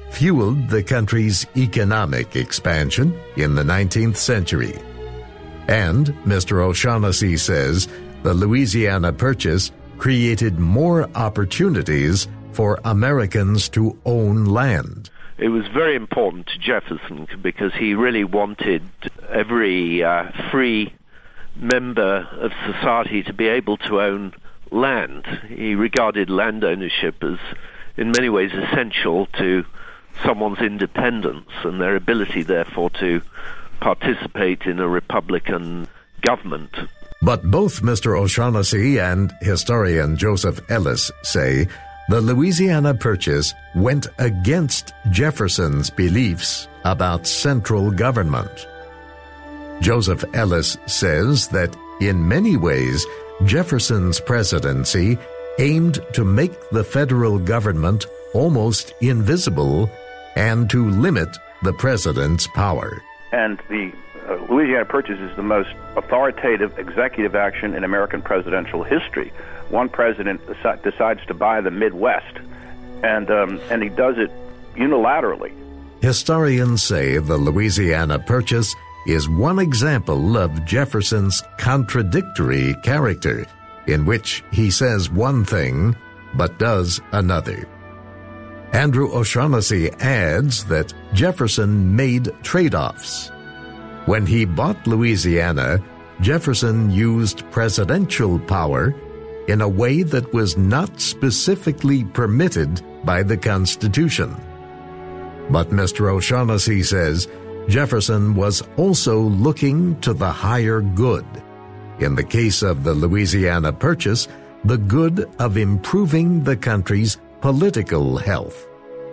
fueled the country's economic expansion in the 19th century. And Mr. O'Shaughnessy says the Louisiana Purchase created more opportunities for Americans to own land. It was very important to Jefferson because he really wanted every free member of society to be able to own land. He regarded land ownership as, in many ways, essential to someone's independence and their ability, therefore, to participate in a Republican government. But both Mr. O'Shaughnessy and historian Joseph Ellis say the Louisiana Purchase went against Jefferson's beliefs about central government. Joseph Ellis says that in many ways, Jefferson's presidency aimed to make the federal government almost invisible and to limit the president's power. And the Louisiana Purchase is the most authoritative executive action in American presidential history. One president decides to buy the Midwest, and he does it unilaterally. Historians say the Louisiana Purchase is one example of Jefferson's contradictory character, in which he says one thing but does another. Andrew O'Shaughnessy adds that Jefferson made trade-offs. When he bought Louisiana, Jefferson used presidential power in a way that was not specifically permitted by the Constitution. But Mr. O'Shaughnessy says Jefferson was also looking to the higher good. In the case of the Louisiana Purchase, the good of improving the country's political health.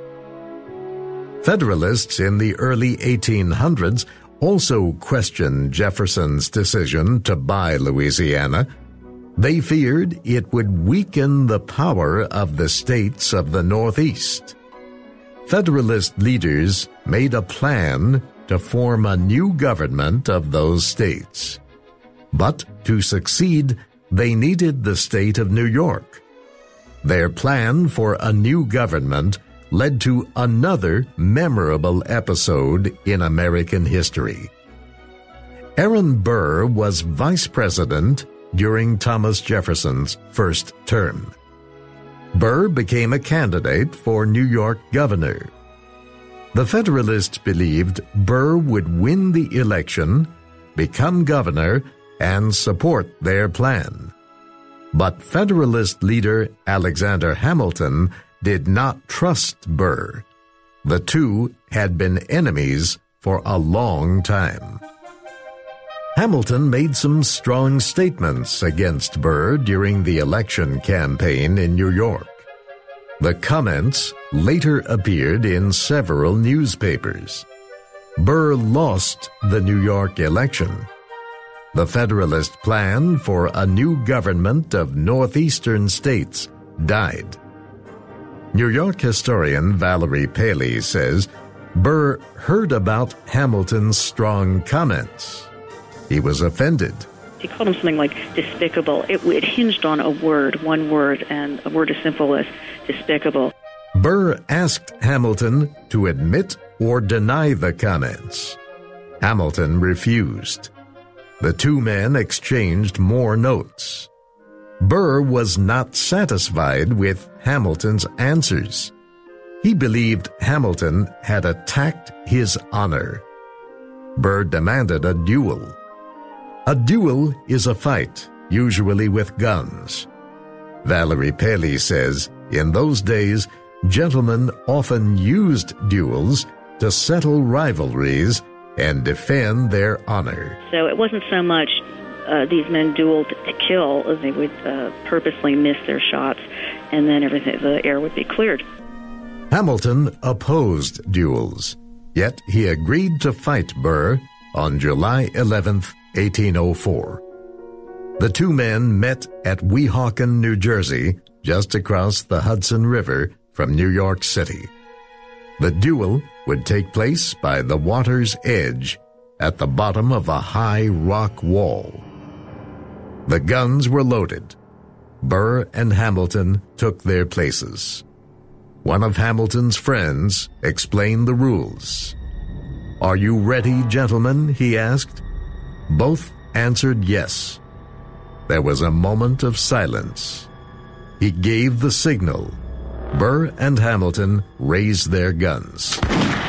Federalists in the early 1800s also questioned Jefferson's decision to buy Louisiana. They feared it would weaken the power of the states of the Northeast. Federalist leaders made a plan to form a new government of those states. But to succeed, they needed the state of New York. Their plan for a new government led to another memorable episode in American history. Aaron Burr was vice president during Thomas Jefferson's first term. Burr became a candidate for New York governor. The Federalists believed Burr would win the election, become governor, and support their plan. But Federalist leader Alexander Hamilton did not trust Burr. The two had been enemies for a long time. Hamilton made some strong statements against Burr during the election campaign in New York. The comments later appeared in several newspapers. Burr lost the New York election. The Federalist plan for a new government of northeastern states died. New York historian Valerie Paley says Burr heard about Hamilton's strong comments. He was offended. He called him something like despicable. It hinged on a word, one word, and a word as simple as despicable. Burr asked Hamilton to admit or deny the comments. Hamilton refused. The two men exchanged more notes. Burr was not satisfied with Hamilton's answers. He believed Hamilton had attacked his honor. Burr demanded a duel. A duel is a fight, usually with guns. Valerie Paley says, in those days, gentlemen often used duels to settle rivalries and defend their honor. So it wasn't so much these men dueled to kill, as they would purposely miss their shots, and then the air would be cleared. Hamilton opposed duels, yet he agreed to fight Burr on July 11th, 1804. The two men met at Weehawken, New Jersey, just across the Hudson River from New York City. The duel would take place by the water's edge at the bottom of a high rock wall. The guns were loaded. Burr and Hamilton took their places. One of Hamilton's friends explained the rules. "Are you ready, gentlemen?" he asked. Both answered yes. There was a moment of silence. He gave the signal. Burr and Hamilton raised their guns.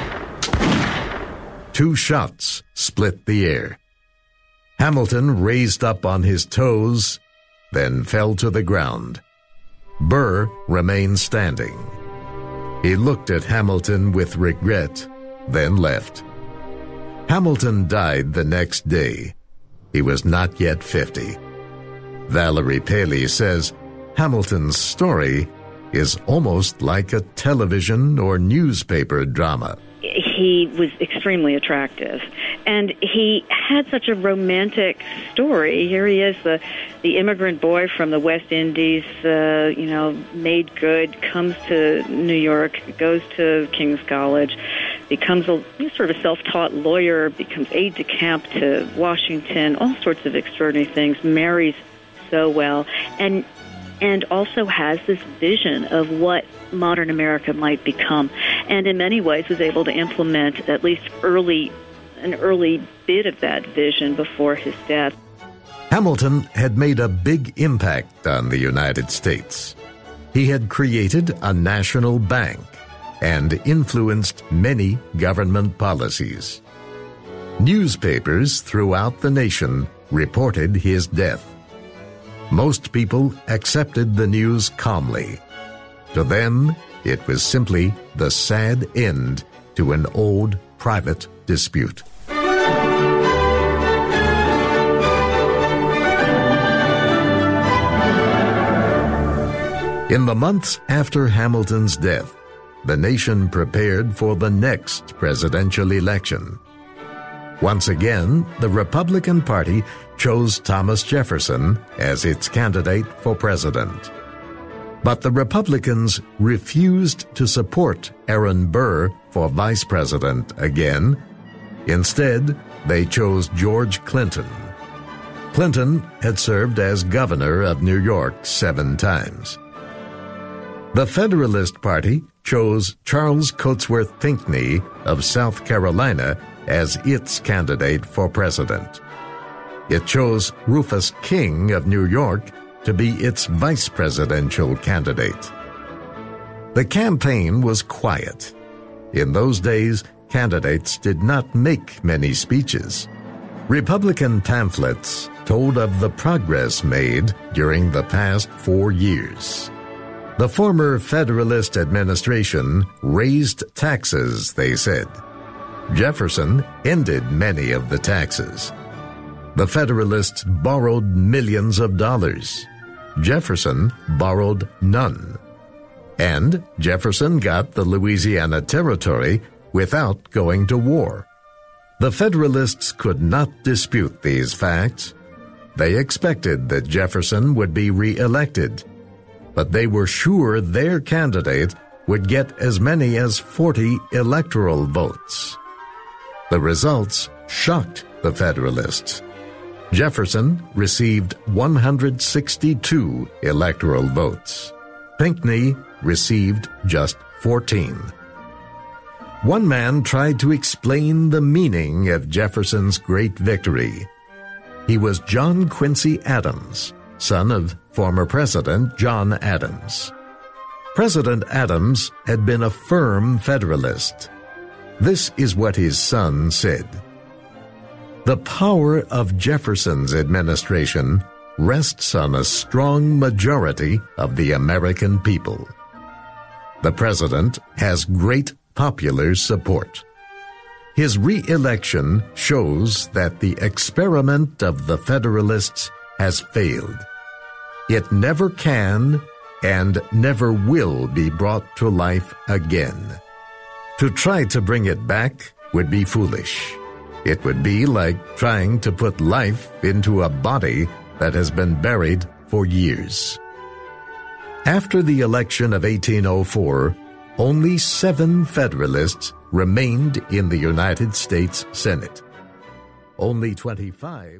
2 shots split the air. Hamilton raised up on his toes, then fell to the ground. Burr remained standing. He looked at Hamilton with regret, then left. Hamilton died the next day. He was not yet 50. Valerie Paley says Hamilton's story is almost like a television or newspaper drama. He was extremely attractive, and he had such a romantic story. Here he is, the immigrant boy from the West Indies, made good, comes to New York, goes to King's College, becomes a sort of self-taught lawyer, becomes aide-de-camp to Washington, all sorts of extraordinary things, marries so well, and also has this vision of what modern America might become, and in many ways was able to implement at least an early bit of that vision before his death. Hamilton had made a big impact on the United States. He had created a national bank and influenced many government policies. Newspapers throughout the nation reported his death. Most people accepted the news calmly. To them, it was simply the sad end to an old private dispute. In the months after Hamilton's death, the nation prepared for the next presidential election. Once again, the Republican Party chose Thomas Jefferson as its candidate for president. But the Republicans refused to support Aaron Burr for vice president again. Instead, they chose George Clinton. Clinton had served as governor of New York 7 times. The Federalist Party chose Charles Cotesworth Pinckney of South Carolina as its candidate for president. It chose Rufus King of New York to be its vice presidential candidate. The campaign was quiet. In those days, candidates did not make many speeches. Republican pamphlets told of the progress made during the past 4 years. The former Federalist administration raised taxes, they said. Jefferson ended many of the taxes. The Federalists borrowed millions of dollars. Jefferson borrowed none. And Jefferson got the Louisiana Territory without going to war. The Federalists could not dispute these facts. They expected that Jefferson would be re-elected, but they were sure their candidate would get as many as 40 electoral votes. The results shocked the Federalists. Jefferson received 162 electoral votes. Pinckney received just 14. One man tried to explain the meaning of Jefferson's great victory. He was John Quincy Adams, son of former President John Adams. President Adams had been a firm Federalist. This is what his son said. The power of Jefferson's administration rests on a strong majority of the American people. The president has great popular support. His re-election shows that the experiment of the Federalists has failed. It never can and never will be brought to life again. To try to bring it back would be foolish. It would be like trying to put life into a body that has been buried for years. After the election of 1804, only 7 Federalists remained in the United States Senate. Only 25